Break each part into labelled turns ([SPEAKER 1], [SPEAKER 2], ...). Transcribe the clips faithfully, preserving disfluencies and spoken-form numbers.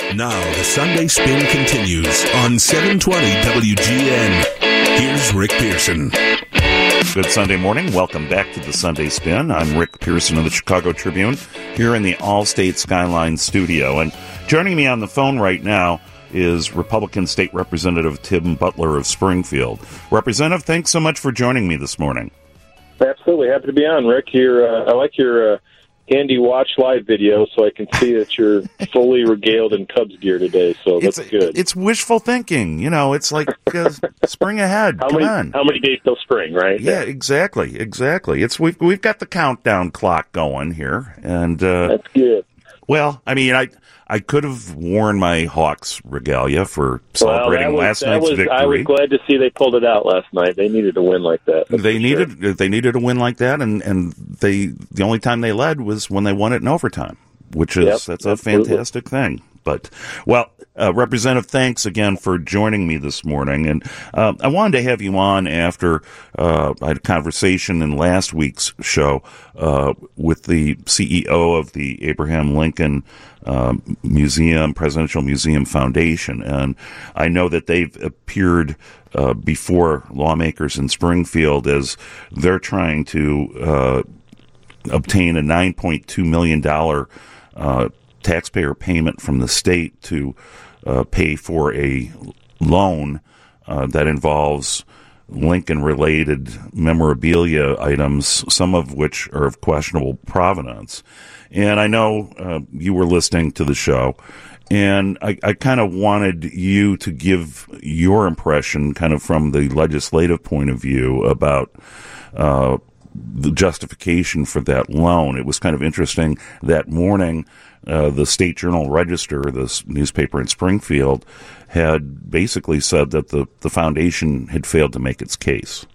[SPEAKER 1] Now the Sunday Spin continues on seven twenty W G N. Here's Rick Pearson.
[SPEAKER 2] Good Sunday morning. Welcome back to the Sunday Spin. I'm Rick Pearson of the Chicago Tribune here in the Allstate Skyline studio. And joining me on the phone right now is Republican State Representative Tim Butler of Springfield. Representative, thanks so much for joining me this morning.
[SPEAKER 3] Absolutely. Happy to be on, Rick. You're, uh, I like your uh, handy watch live video so I can see that you're fully regaled in Cubs gear today, so that's
[SPEAKER 2] it's,
[SPEAKER 3] good.
[SPEAKER 2] It's wishful thinking. You know, it's like uh, spring ahead.
[SPEAKER 3] how
[SPEAKER 2] Come
[SPEAKER 3] many,
[SPEAKER 2] on.
[SPEAKER 3] How many days till spring, right?
[SPEAKER 2] Yeah, exactly, exactly. It's we've we've got the countdown clock going here, and uh,
[SPEAKER 3] that's good.
[SPEAKER 2] Well, I mean, I I could have worn my Hawks regalia for celebrating
[SPEAKER 3] well, was,
[SPEAKER 2] last night's
[SPEAKER 3] was,
[SPEAKER 2] victory.
[SPEAKER 3] I was glad to see they pulled it out last night. They needed a win like that.
[SPEAKER 2] They needed
[SPEAKER 3] sure.
[SPEAKER 2] they needed a win like that, and, and they the only time they led was when they won it in overtime, which is
[SPEAKER 3] yep,
[SPEAKER 2] that's a
[SPEAKER 3] absolutely.
[SPEAKER 2] fantastic thing. But well, uh, Representative, thanks again for joining me this morning, and uh, I wanted to have you on after uh, I had a conversation in last week's show uh, with the C E O of the Abraham Lincoln uh, Museum, Presidential Museum Foundation, and I know that they've appeared uh, before lawmakers in Springfield as they're trying to uh, obtain a nine point two million dollars uh, taxpayer payment from the state to uh, pay for a loan uh, that involves Lincoln-related memorabilia items, some of which are of questionable provenance. And I know uh, you were listening to the show, and I, I kind of wanted you to give your impression, kind of from the legislative point of view, about uh, the justification for that loan. It was kind of interesting that morning. Uh, the State Journal Register, this newspaper in Springfield, had basically said that the, the foundation had failed to make its case.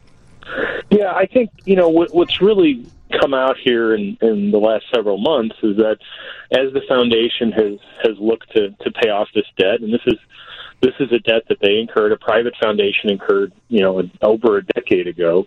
[SPEAKER 3] Yeah, I think, you know, what, what's really come out here in, in the last several months is that as the foundation has, has looked to, to pay off this debt, and this is this is a debt that they incurred, a private foundation incurred, you know, over a decade ago,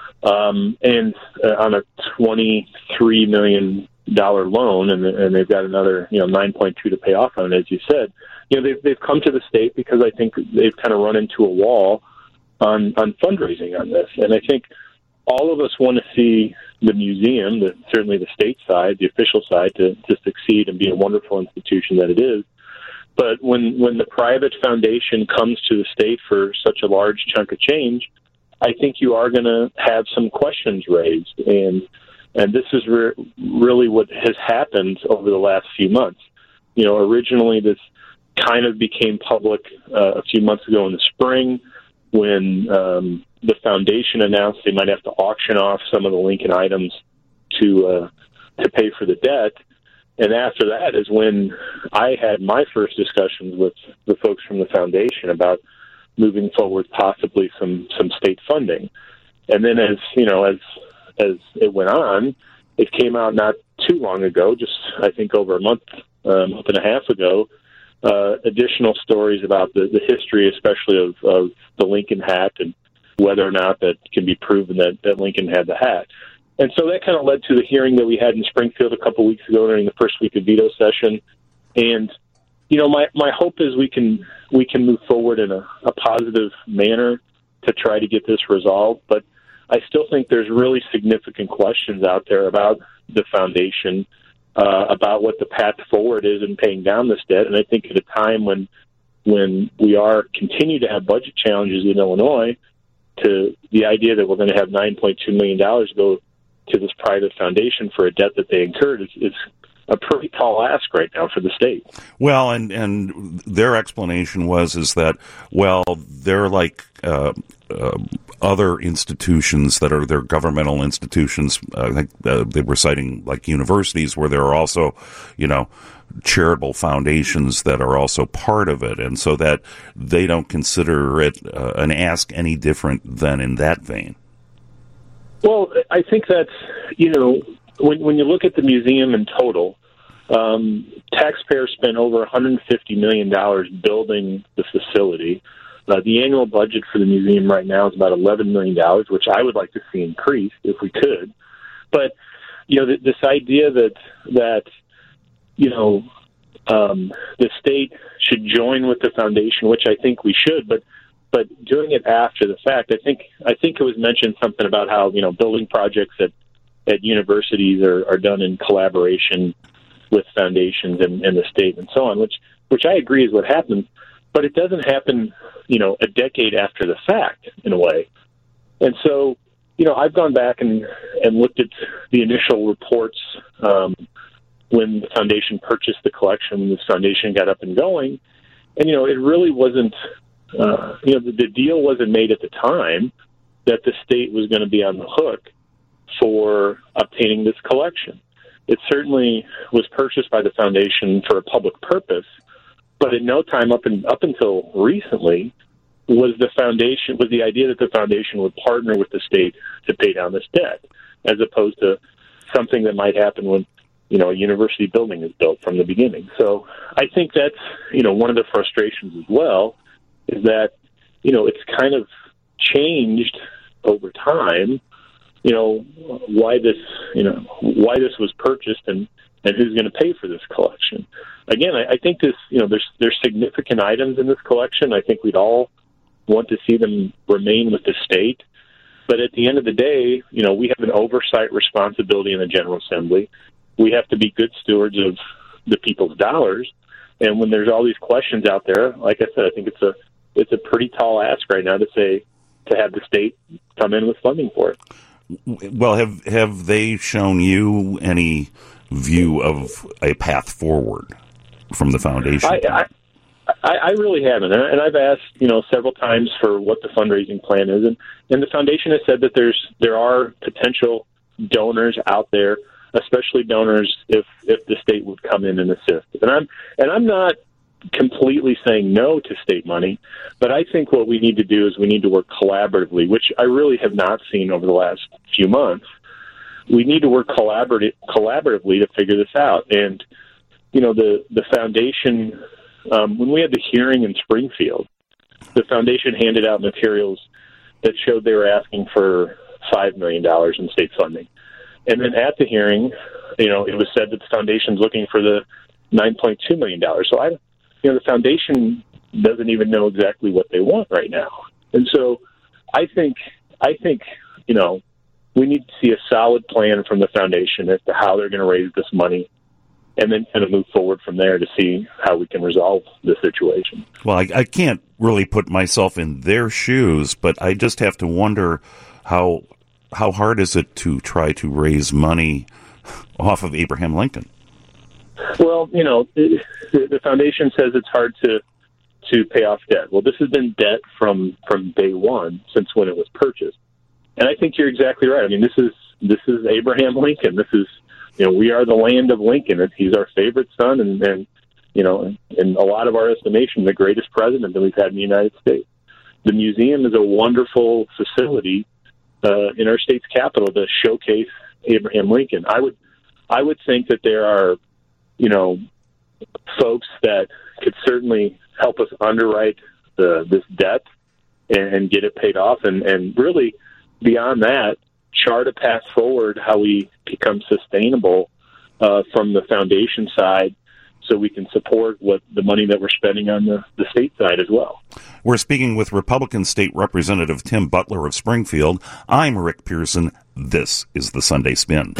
[SPEAKER 3] um, and uh, on a twenty-three million dollar loan, and, and they've got another, you know, nine point two to pay off on it, as you said. You know, they've, they've come to the state because I think they've kind of run into a wall on, on fundraising on this. And I think all of us want to see the museum, the, certainly the state side, the official side, to, to succeed and be a wonderful institution that it is. But when, when the private foundation comes to the state for such a large chunk of change, I think you are going to have some questions raised. And And this is re- really what has happened over the last few months. You know, originally this kind of became public uh, a few months ago in the spring when um, the foundation announced they might have to auction off some of the Lincoln items to uh, to pay for the debt. And after that is when I had my first discussions with the folks from the foundation about moving forward possibly some, some state funding. And then as, you know, as as it went on, it came out not too long ago, just I think over a month, a month and a half ago, uh, additional stories about the, the history, especially of, of the Lincoln hat and whether or not that can be proven that, that Lincoln had the hat. And so that kind of led to the hearing that we had in Springfield a couple weeks ago during the first week of veto session. And, you know, my, my hope is we can we can move forward in a, a positive manner to try to get this resolved. But I still think there's really significant questions out there about the foundation, uh, about what the path forward is in paying down this debt. And I think at a time when when we are continue to have budget challenges in Illinois, to the idea that we're going to have nine point two million dollars go to this private foundation for a debt that they incurred is, is a pretty tall ask right now for the state.
[SPEAKER 2] Well, and, and their explanation was is that, well, they're like uh, uh, other institutions that are their governmental institutions. I think uh, they were citing like universities where there are also, you know, charitable foundations that are also part of it, and so that they don't consider it uh, an ask any different than in that vein.
[SPEAKER 3] Well, I think that's, you know, when when you look at the museum in total, um, taxpayers spent over one hundred fifty million dollars building the facility. Uh, the annual budget for the museum right now is about eleven million dollars, which I would like to see increased if we could. But, you know, th- this idea that, that, you know, um, the state should join with the foundation, which I think we should, but but doing it after the fact. I think I think it was mentioned something about how, you know, building projects at, at universities are, are done in collaboration with foundations and, and the state and so on, which which I agree is what happens, but it doesn't happen, you know, a decade after the fact in a way. And so, you know, I've gone back and, and looked at the initial reports um, when the foundation purchased the collection, when this foundation got up and going. And, you know, it really wasn't, uh, you know, the, the deal wasn't made at the time that the state was going to be on the hook for obtaining this collection. It certainly was purchased by the foundation for a public purpose, but at no time up, in, up until recently was the foundation, was the idea that the foundation would partner with the state to pay down this debt, as opposed to something that might happen when, you know, a university building is built from the beginning. So I think that's, you know, one of the frustrations as well, is that, you know, it's kind of changed over time, you know, why this, you know, why this was purchased and, and who's going to pay for this collection. Again, I, I think this, you know, there's, there's significant items in this collection. I think we'd all want to see them remain with the state. But at the end of the day, you know, we have an oversight responsibility in the General Assembly. We have to be good stewards of the people's dollars. And when there's all these questions out there, like I said, I think it's a it's a pretty tall ask right now to say, to have the state come in with funding for it.
[SPEAKER 2] Well, have have they shown you any view of a path forward from the foundation?
[SPEAKER 3] I, I, I, I really haven't, and I've asked, you know, several times for what the fundraising plan is, and, and the foundation has said that there's there are potential donors out there, especially donors if if the state would come in and assist. And I'm and I'm not completely saying no to state money, but I think what we need to do is we need to work collaboratively, which I really have not seen over the last few months. We need to work collaborative, collaboratively to figure this out. And, you know, the, the foundation, um, when we had the hearing in Springfield, the foundation handed out materials that showed they were asking for five million dollars in state funding. And then at the hearing, you know, it was said that the foundation's looking for the nine point two million dollars. So, I, you know, the foundation doesn't even know exactly what they want right now. And so I think, I think, you know, we need to see a solid plan from the foundation as to how they're going to raise this money, and then kind of move forward from there to see how we can resolve the situation.
[SPEAKER 2] Well, I, I can't really put myself in their shoes, but I just have to wonder how how hard is it to try to raise money off of Abraham Lincoln?
[SPEAKER 3] Well, you know, the, the foundation says it's hard to to pay off debt. Well, this has been debt from, from day one, since when it was purchased. And I think you're exactly right. I mean, this is this is Abraham Lincoln. This is, you know, we are the land of Lincoln. He's our favorite son, and, and you know, in a lot of our estimation, the greatest president that we've had in the United States. The museum is a wonderful facility uh, in our state's capital to showcase Abraham Lincoln. I would, I would think that there are, you know, folks that could certainly help us underwrite the this debt and, and get it paid off, and, and really, beyond that, chart a path forward how we become sustainable uh, from the foundation side, so we can support what the money that we're spending on the, the state side as well.
[SPEAKER 2] We're speaking with Republican State Representative Tim Butler of Springfield. I'm Rick Pearson. This is the Sunday Spin.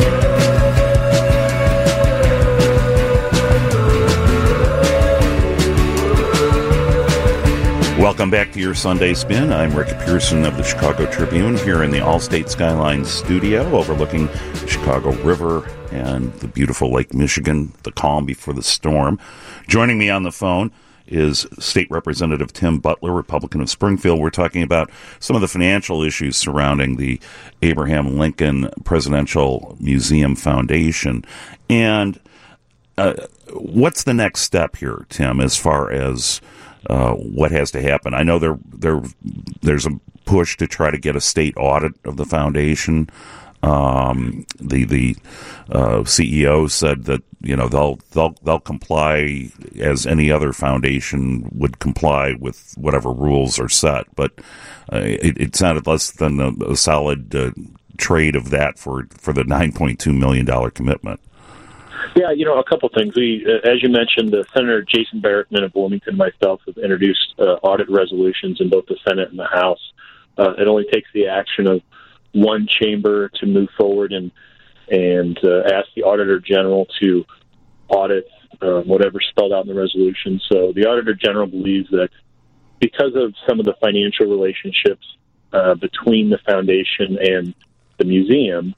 [SPEAKER 2] Welcome back to your Sunday Spin. I'm Rick Pearson of the Chicago Tribune here in the Allstate Skyline studio overlooking the Chicago River and the beautiful Lake Michigan, the calm before the storm. Joining me on the phone is State Representative Tim Butler, Republican of Springfield. We're talking about some of the financial issues surrounding the Abraham Lincoln Presidential Museum Foundation. And uh, what's the next step here, Tim, as far as Uh, what has to happen? I know there there there's a push to try to get a state audit of the foundation. Um, the the uh, C E O said that, you know, they'll they'll they'll comply as any other foundation would comply with whatever rules are set. But uh, it, it sounded less than a, a solid uh, trade of that for for the nine point two million dollar commitment.
[SPEAKER 3] Yeah, you know, a couple things. We, uh, as you mentioned, uh, Senator Jason Barrettman of Wilmington and myself have introduced uh, audit resolutions in both the Senate and the House. Uh, it only takes the action of one chamber to move forward and and uh, ask the Auditor General to audit uh, whatever's spelled out in the resolution. So the Auditor General believes that because of some of the financial relationships uh, between the foundation and the museum,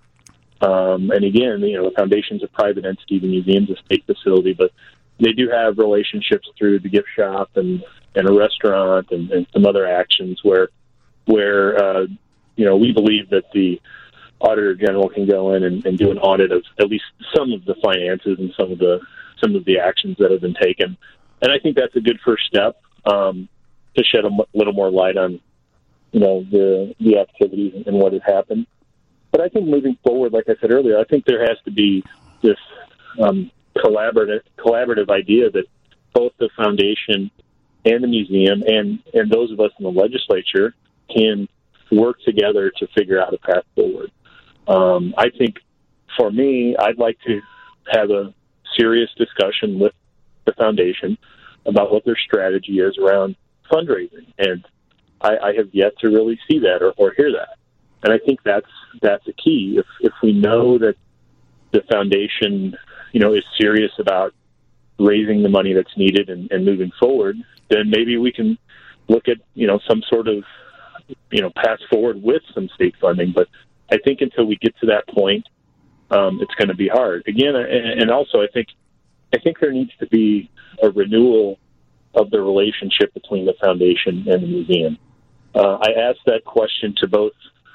[SPEAKER 3] um, and again, you know, the foundation's a private entity, the museum's a state facility, but they do have relationships through the gift shop and, and a restaurant and, and some other actions where, where uh, you know, we believe that the Auditor General can go in and, and do an audit of at least some of the finances and some of the some of the actions that have been taken. And I think that's a good first step um, to shed a m- little more light on, you know, the the activities and what has happened. But I think moving forward, like I said earlier, I think there has to be this um, collaborative collaborative idea that both the foundation and the museum and, and those of us in the legislature can work together to figure out a path forward. Um, I think for me, I'd like to have a serious discussion with the foundation about what their strategy is around fundraising. And I, I have yet to really see that or, or hear that. And I think that's that's a key. If if we know that the foundation, you know, is serious about raising the money that's needed and, and moving forward, then maybe we can look at, you know, some sort of, you know, path forward with some state funding. But I think until we get to that point, um, it's going to be hard. Again, and, and also I think I think there needs to be a renewal of the relationship between the foundation and the museum. Uh, I asked that question to both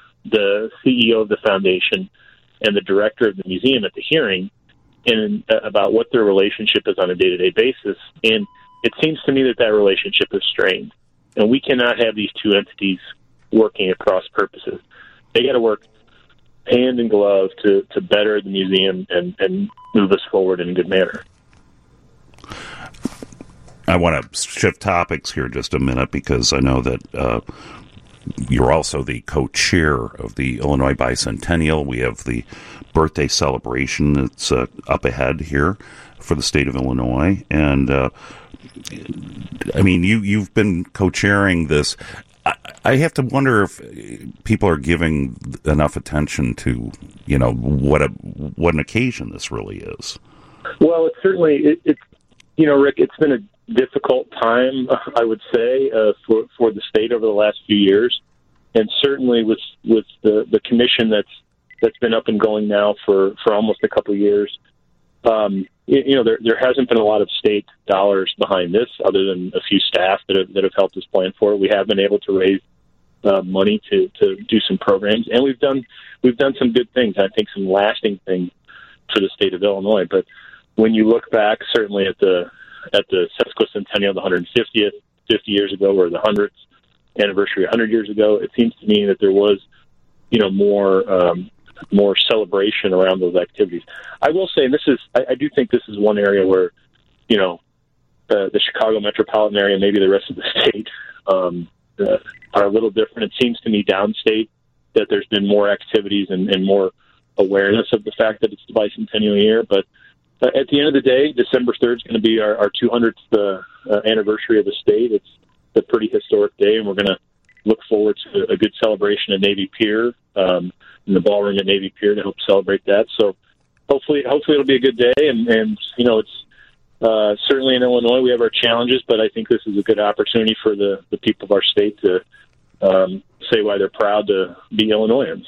[SPEAKER 3] the C E O of the foundation and the director of the museum at the hearing, and uh, about what their relationship is on a day-to-day basis. And it seems to me that that relationship is strained, and we cannot have these two entities working at cross purposes. They got to work hand in glove to, to better the museum and, and move us forward in a good manner.
[SPEAKER 2] I want to shift topics here just a minute because I know that uh, you're also the co-chair of the Illinois Bicentennial. We have the birthday celebration that's uh, up ahead here for the state of Illinois. And, uh, I mean, you, you've been co-chairing this. I, I have to wonder if people are giving enough attention to, you know, what a what an occasion this really is.
[SPEAKER 3] Well, it's certainly, it, it's, you know, Rick, it's been a difficult time, I would say, uh, for for the state over the last few years, and certainly with with the, the commission that's that's been up and going now for, for almost a couple of years. Um, you, you know, there there hasn't been a lot of state dollars behind this, other than a few staff that have, that have helped us plan for it. We have been able to raise uh, money to, to do some programs, and we've done we've done some good things. I think some lasting things for the state of Illinois. But when you look back, certainly at the at the sesquicentennial, the one hundred fiftieth, fifty years ago, or the hundredth anniversary, one hundred years ago, it seems to me that there was, you know, more um, more celebration around those activities. I will say, and this is, I, I do think this is one area where, you know, uh, the Chicago metropolitan area, maybe the rest of the state, um, uh, are a little different. It seems to me downstate that there's been more activities and, and more awareness of the fact that it's the bicentennial year, but Uh, at the end of the day, December third is going to be our, our two hundredth uh, uh, anniversary of the state. It's a pretty historic day, and we're going to look forward to a good celebration at Navy Pier, um, in the ballroom at Navy Pier, to help celebrate that. So hopefully, hopefully it'll be a good day. And, and you know, it's uh, certainly in Illinois we have our challenges, but I think this is a good opportunity for the, the people of our state to um, say why they're proud to be Illinoisans.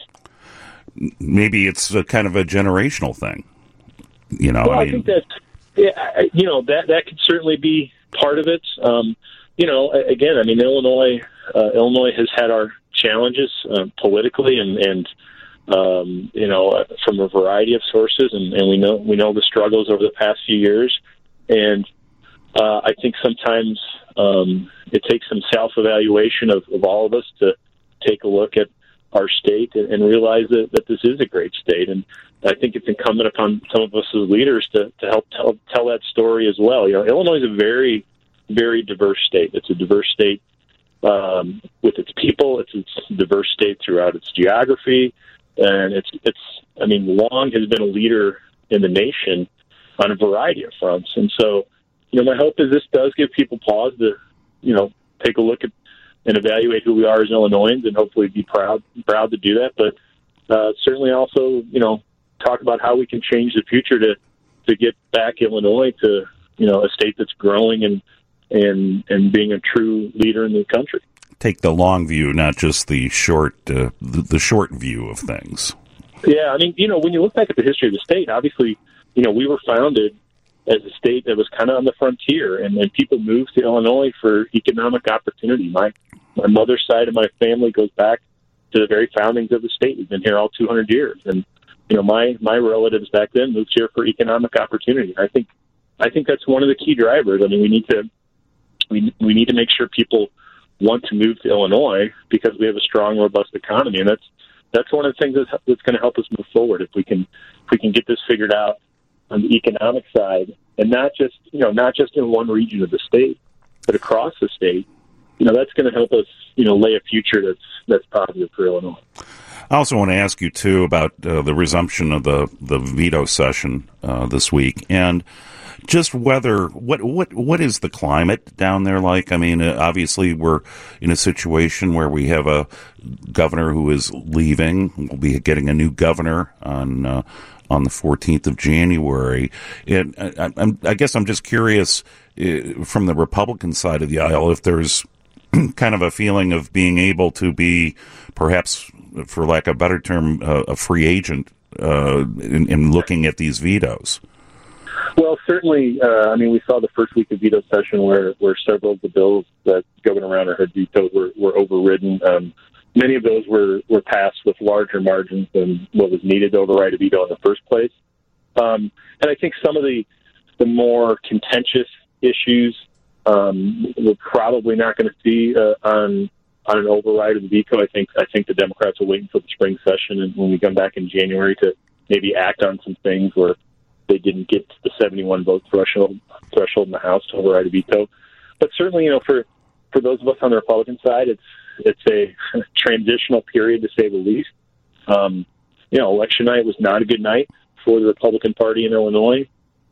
[SPEAKER 2] Maybe it's a kind of a generational thing. You know,
[SPEAKER 3] well,
[SPEAKER 2] I,
[SPEAKER 3] I
[SPEAKER 2] mean,
[SPEAKER 3] think that, yeah, you know, that that could certainly be part of it. Um, you know, again, I mean, Illinois, uh, Illinois has had our challenges uh, politically, and and um, you know, from a variety of sources, and, and we know we know the struggles over the past few years, and uh, I think sometimes um, it takes some self-evaluation of, of all of us to take a look at our state and, and realize that, that this is a great state. And I think it's incumbent upon some of us as leaders to, to help tell, tell that story as well. You know, Illinois is a very, very diverse state. It's a diverse state um, with its people. It's, it's a diverse state throughout its geography. And it's, it's, I mean, long has been a leader in the nation on a variety of fronts. And so, you know, my hope is this does give people pause to, you know, take a look at and evaluate who we are as Illinoisans, and hopefully be proud proud to do that. But uh, certainly also, you know, talk about how we can change the future to to get back Illinois to, you know, a state that's growing and and and being a true leader in the country.
[SPEAKER 2] Take the long view, not just the short uh, the, the short view of things.
[SPEAKER 3] Yeah, I mean, you know, when you look back at the history of the state, obviously, you know, we were founded as a state that was kind of on the frontier, and then people moved to Illinois for economic opportunity. My my mother's side of my family goes back to the very foundings of the state. We've been here all two hundred years, and you know, my my relatives back then moved here for economic opportunity. I think I think that's one of the key drivers. I mean, we need to we we need to make sure people want to move to Illinois because we have a strong, robust economy, and that's that's one of the things that's, that's going to help us move forward. If we can if we can get this figured out on the economic side, and not just you know not just in one region of the state, but across the state, you know, that's going to help us you know lay a future that's that's positive for Illinois.
[SPEAKER 2] I also want to ask you too about uh, the resumption of the the veto session uh, this week, and just whether what what what is the climate down there like? I mean, uh, obviously we're in a situation where we have a governor who is leaving. We'll be getting a new governor on uh, on the fourteenth of January, and I, I'm, I guess I'm just curious uh, from the Republican side of the aisle if there's kind of a feeling of being able to be perhaps, for lack of a better term, uh, a free agent uh, in, in looking at these vetoes.
[SPEAKER 3] Well, certainly, uh, I mean, we saw the first week of veto session where, where several of the bills that Governor Rauner had vetoed were, were overridden. Um, many of those were, were passed with larger margins than what was needed to override a veto in the first place. Um, and I think some of the, the more contentious issues um, we're probably not going to see uh, on on an override of the veto. I think I think the Democrats will wait until the spring session and when we come back in January to maybe act on some things where they didn't get to the seventy-one vote threshold threshold in the House to override a veto. But certainly, you know, for, for those of us on the Republican side, it's it's a transitional period to say the least. Um, you know, election night was not a good night for the Republican Party in Illinois,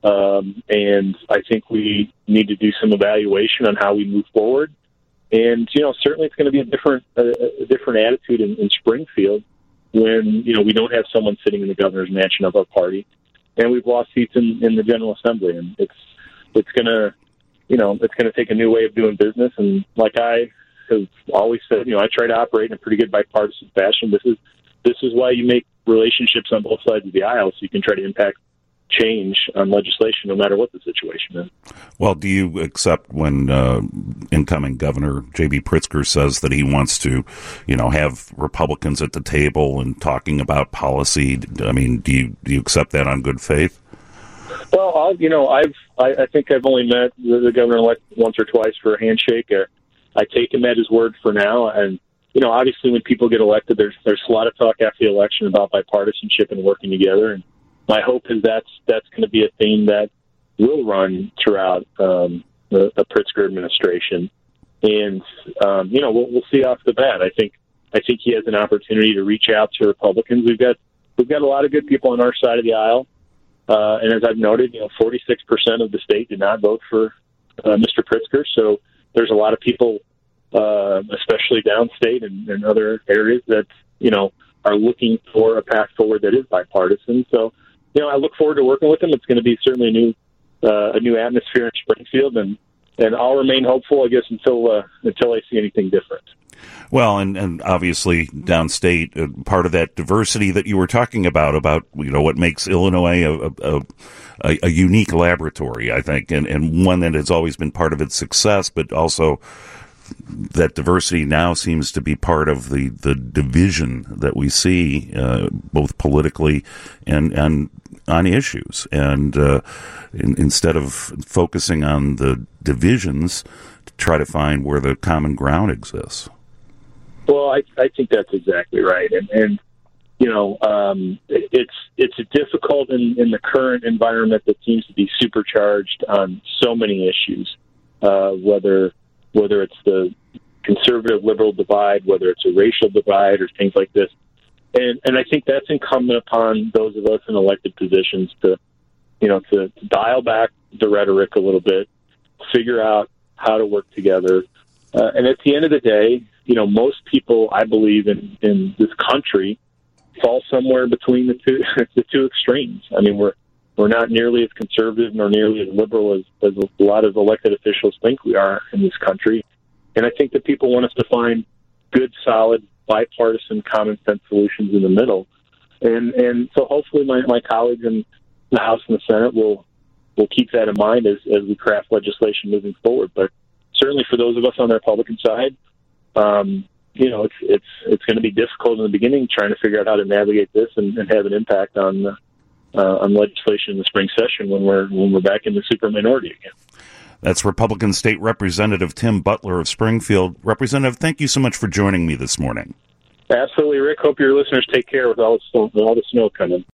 [SPEAKER 3] um, and I think we need to do some evaluation on how we move forward. And you know, certainly it's going to be a different a, a different attitude in, in Springfield when you know we don't have someone sitting in the governor's mansion of our party. And we've lost seats in, in the General Assembly, and it's it's gonna, you know, it's gonna take a new way of doing business. And like I have always said, you know, I try to operate in a pretty good bipartisan fashion. This is this is why you make relationships on both sides of the aisle, so you can try to impact change on legislation, no matter what the situation is.
[SPEAKER 2] Well, do you accept when uh, incoming Governor J B Pritzker says that he wants to, you know, have Republicans at the table and talking about policy? I mean, do you do you accept that on good faith?
[SPEAKER 3] Well, I'll, you know, I've I, I think I've only met the, the governor-elect once or twice for a handshake. Uh, I take him at his word for now, and you know, obviously, when people get elected, there's there's a lot of talk after the election about bipartisanship and working together, and my hope is that's that's going to be a theme that will run throughout um, the, the Pritzker administration, and um, you know we'll, we'll see off the bat. I think I think he has an opportunity to reach out to Republicans. We've got we've got a lot of good people on our side of the aisle, uh, and as I've noted, you know, forty-six percent of the state did not vote for uh, Mister Pritzker. So there's a lot of people, uh, especially downstate and, and other areas, that you know are looking for a path forward that is bipartisan. So. You know, I look forward to working with him. It's going to be certainly a new, uh, a new atmosphere in Springfield, and, and I'll remain hopeful, I guess, until uh, until I see anything different.
[SPEAKER 2] Well, and, and obviously downstate, uh, part of that diversity that you were talking about, about you know what makes Illinois a, a, a, a unique laboratory, I think, and, and one that has always been part of its success, but also that diversity now seems to be part of the, the division that we see, uh, both politically and, and on issues. And uh, in, instead of focusing on the divisions, to try to find where the common ground exists.
[SPEAKER 3] Well, I, I think that's exactly right. And, and you know, um, it, it's it's difficult in, in the current environment that seems to be supercharged on so many issues, uh, whether whether it's the conservative-liberal divide, whether it's a racial divide or things like this. And and I think that's incumbent upon those of us in elected positions to you know, to, to dial back the rhetoric a little bit, figure out how to work together. Uh, and at the end of the day, you know, most people, I believe, in, in this country fall somewhere between the two the two extremes. I mean, we're we're not nearly as conservative nor nearly as liberal as, as a lot of elected officials think we are in this country. And I think that people want us to find good, solid, bipartisan, common sense solutions in the middle. And and so hopefully my, my colleagues in the House and the Senate will will keep that in mind as, as we craft legislation moving forward. But certainly for those of us on the Republican side, um, you know, it's it's it's going to be difficult in the beginning trying to figure out how to navigate this and, and have an impact on uh, on legislation in the spring session when we're when we're back in the super minority again.
[SPEAKER 2] That's Republican State Representative Tim Butler of Springfield. Representative, thank you so much for joining me this morning.
[SPEAKER 3] Absolutely, Rick. Hope your listeners take care with all the, with all the snow coming.